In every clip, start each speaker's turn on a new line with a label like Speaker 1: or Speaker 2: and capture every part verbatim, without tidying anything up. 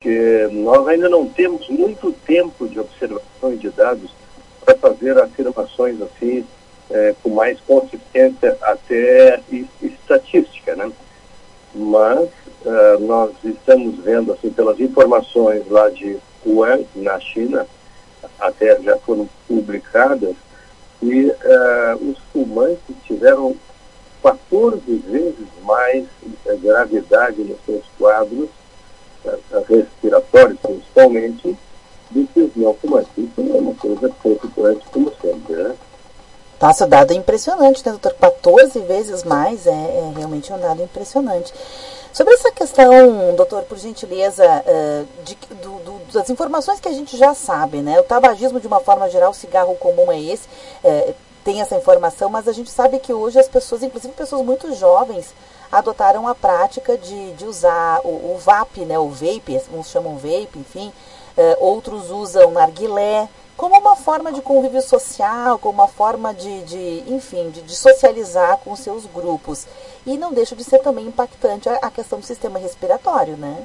Speaker 1: que nós ainda não temos muito tempo de observação de dados para fazer afirmações assim, é, com mais consistência até estatística, né? Mas uh, nós estamos vendo, assim, pelas informações lá de Wuhan, na China, até já foram publicadas, e uh, os fumantes tiveram quatorze vezes mais uh, gravidade nos seus quadros uh, respiratórios, principalmente, do que os não fumantes. Isso é uma coisa preocupante, como sempre, né?
Speaker 2: Nossa, o dado é impressionante, né, doutor? quatorze vezes mais, é, é realmente um dado impressionante. Sobre essa questão, doutor, por gentileza, uh, de, do, do, das informações que a gente já sabe, né? O tabagismo, de uma forma geral, o cigarro comum é esse, uh, tem essa informação, mas a gente sabe que hoje as pessoas, inclusive pessoas muito jovens, adotaram a prática de, de usar o, o vape, né? O vape, uns chamam vape, enfim, uh, outros usam narguilé, como uma forma de convívio social, como uma forma de, de enfim, de, de socializar com os seus grupos. E não deixa de ser também impactante a, a questão do sistema respiratório, né?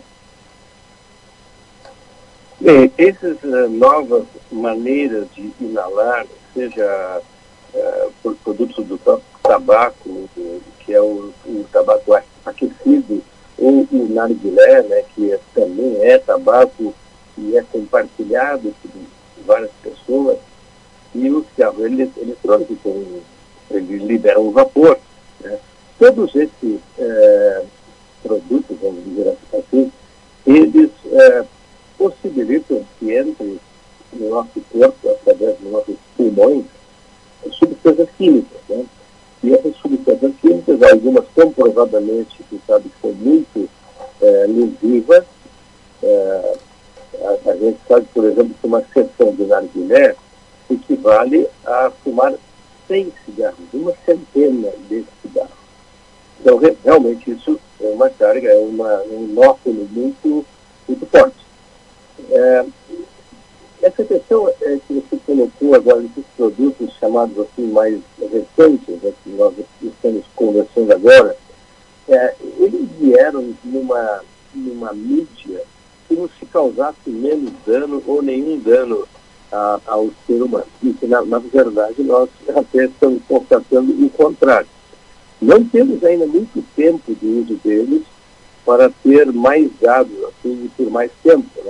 Speaker 1: Bem, essas uh, novas maneiras de inalar, seja uh, por produtos do tabaco, que é o, o tabaco aquecido, ou o narguilé, né, que é, também é tabaco e é compartilhado por várias pessoas, e o cigarro eletrônico, ele libera um vapor, né? Todos esses é, produtos, vamos dizer assim, eles é, possibilitam que entre no nosso corpo, através dos nossos pulmões, substâncias químicas, né? E essas substâncias químicas, algumas comprovadamente, que sabe que são muito é, lesivas. é, A, a gente sabe, por exemplo, que uma sessão de narguilé equivale a fumar cem cigarros, uma centena de cigarros. Então, re, realmente, isso é uma carga, é uma, um inóculo muito, muito forte. É, essa questão é, que você colocou agora nesses produtos chamados assim mais recentes, né, que nós estamos conversando agora, é, eles vieram numa, numa mídia como se causasse menos dano ou nenhum dano a, ao ser humano. E que, na, na verdade, nós até estamos constatando o contrário. Não temos ainda muito tempo de uso deles para ter mais dados, assim, por mais tempo, né?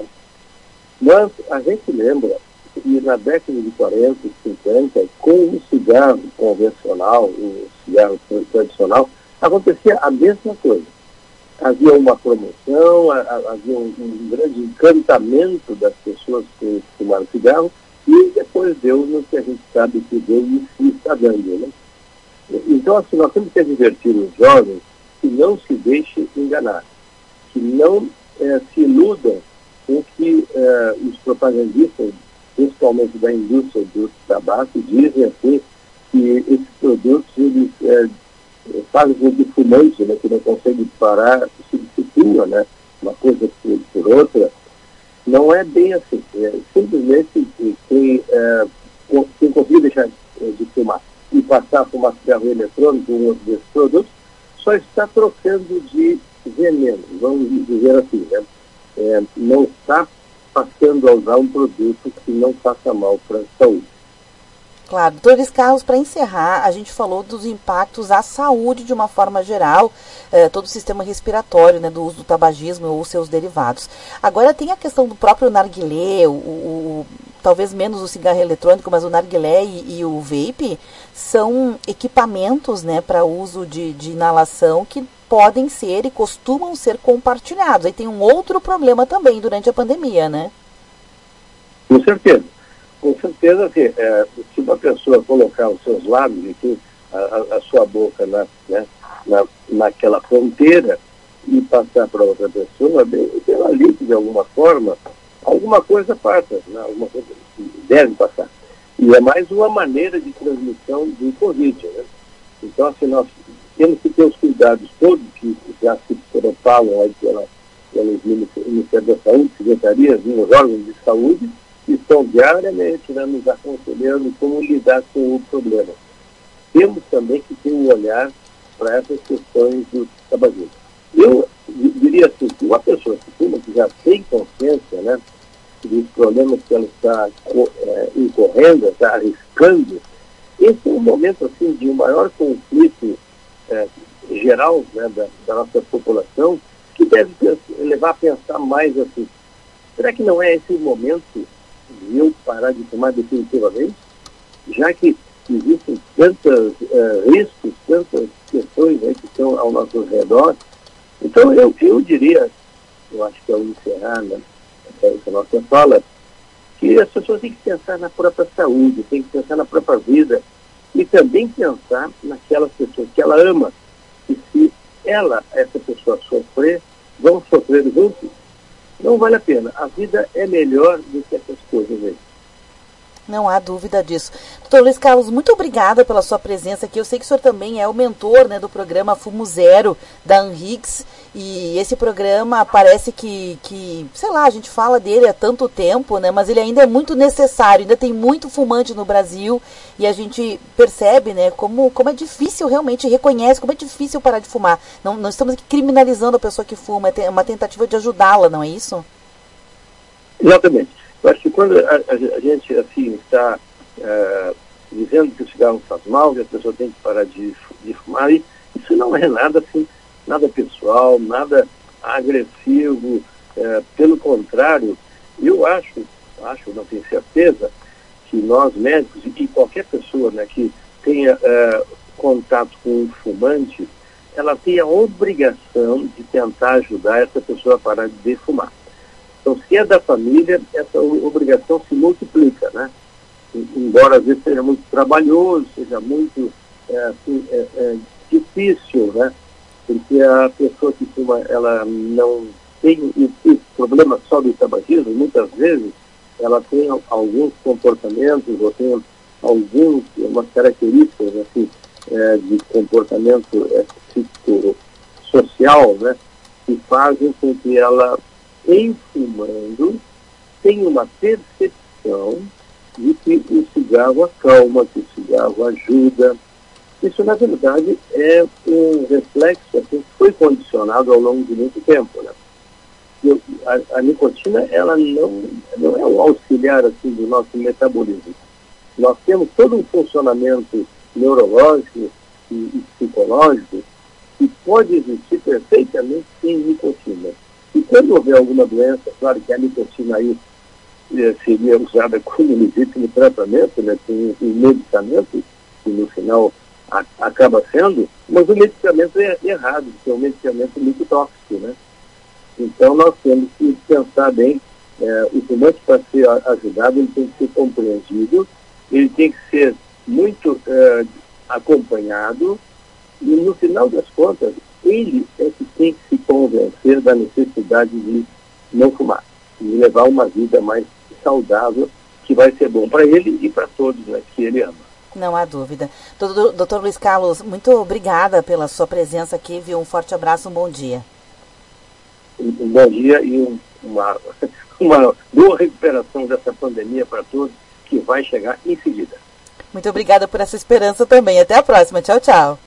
Speaker 1: Mas a gente lembra que na década de quarenta e cinquenta, com o cigarro convencional, o cigarro tradicional, acontecia a mesma coisa. Havia uma promoção, havia um, um grande encantamento das pessoas que fumaram cigarro, e depois deu no que a gente sabe que deu e está dando, né? Então, assim, nós temos que advertir os jovens que não se deixem enganar, que não eh, se iludam com que eh, os propagandistas, principalmente da indústria do tabaco, dizem assim que esses produtos, eles eh, fazem com que o fumante, né, que não consegue parar, se substitua, né, uma coisa por, por outra. Não é bem assim. É, simplesmente quem, é, quem conseguir deixar de fumar e passar a fumar cigarro eletrônico, um outro desses produtos, só está trocando de veneno, vamos dizer assim, né? É, não está passando a usar um produto que não faça mal para a saúde.
Speaker 2: Claro. Doutor Luiz Carlos, para encerrar, a gente falou dos impactos à saúde de uma forma geral, eh, todo o sistema respiratório, né, do uso do tabagismo ou seus derivados. Agora tem a questão do próprio narguilé, o, o, o, talvez menos o cigarro eletrônico, mas o narguilé e, e o vape são equipamentos, né, para uso de, de inalação que podem ser e costumam ser compartilhados. Aí tem um outro problema também durante a pandemia, né?
Speaker 1: Com certeza. Com certeza, assim, é, se uma pessoa colocar os seus lábios aqui, a, a sua boca na, né, na, naquela fronteira e passar para outra pessoa, bem, ela limpa de alguma forma, alguma coisa passa, né, alguma coisa deve passar. E é mais uma maneira de transmissão do Covid, né? Então, assim, nós temos que ter os cuidados todos que já se propalam aí pela, pelos Ministérios da Saúde, secretarias, os órgãos de saúde, que estão diariamente, né, nos aconselhando como lidar com o problema. Temos também que ter um olhar para essas questões do tabagismo. Eu diria diria assim, que uma pessoa que fuma, que já tem consciência, né, dos problemas que ela está é, incorrendo, está arriscando, esse é um momento assim de um maior conflito é, geral, né, da, da nossa população, que deve levar a pensar mais assim, será que não é esse o momento de eu parar de fumar definitivamente? Já que existem tantos uh, riscos, tantas questões aí que estão ao nosso redor. Então eu, eu diria, eu acho que ao encerrar, né, essa nossa fala, que as pessoas têm que pensar na própria saúde, têm que pensar na própria vida e também pensar naquelas pessoas que ela ama. E se ela, essa pessoa, sofrer, vão sofrer juntos, não vale a pena. A vida é melhor do que essas coisas aí.
Speaker 2: Não há dúvida disso. doutor Luiz Carlos, muito obrigada pela sua presença aqui. Eu sei que o senhor também é o mentor, né, do programa Fumo Zero, da Anhix, e esse programa parece que, que, sei lá, a gente fala dele há tanto tempo, né, mas ele ainda é muito necessário, ainda tem muito fumante no Brasil, e a gente percebe, né, como, como é difícil, realmente reconhece como é difícil parar de fumar. Não, não estamos aqui criminalizando a pessoa que fuma, é uma tentativa de ajudá-la, não é isso?
Speaker 1: Exatamente. Eu acho que quando a, a, a gente assim, está uh, dizendo que o cigarro faz mal, que a pessoa tem que parar de, de fumar, e isso não é nada assim, nada pessoal, nada agressivo, uh, pelo contrário, eu acho, acho, não tenho certeza, que nós médicos e qualquer pessoa, né, que tenha uh, contato com um fumante, ela tem a obrigação de tentar ajudar essa pessoa a parar de fumar. Então, se é da família, essa obrigação se multiplica, né? Embora às vezes seja muito trabalhoso, seja muito é, assim, é, é, difícil, né? Porque a pessoa que fuma, ela não tem esse problema só do tabagismo, muitas vezes ela tem alguns comportamentos ou tem algumas umas características assim, é, de comportamento é, psicossocial, né? Que fazem com que ela, em fumando, tem uma percepção de que o cigarro acalma, que o cigarro ajuda. Isso, na verdade, é um reflexo assim, que foi condicionado ao longo de muito tempo, né? E a, a nicotina, ela não, não é um auxiliar assim, do nosso metabolismo. Nós temos todo um funcionamento neurológico e, e psicológico que pode existir perfeitamente sem nicotina. E quando houver alguma doença, claro que a nicotina aí eh, seria usada como legítimo tratamento, né, com um medicamento, que no final a, acaba sendo, mas o medicamento é errado, porque é um medicamento muito tóxico, né? Então nós temos que pensar bem, eh, o fumante, para ser ajudado, ele tem que ser compreendido, ele tem que ser muito eh, acompanhado, e no final das contas, ele é que tem que se convencer da necessidade de não fumar, de levar uma vida mais saudável, que vai ser bom para ele e para todos, né, que ele ama.
Speaker 2: Não há dúvida. doutor Luiz Carlos, muito obrigada pela sua presença aqui, viu? Um forte abraço, um bom dia.
Speaker 1: Um, um bom dia e um, uma, uma boa recuperação dessa pandemia para todos, que vai chegar em seguida.
Speaker 2: Muito obrigada por essa esperança também. Até a próxima. Tchau, tchau.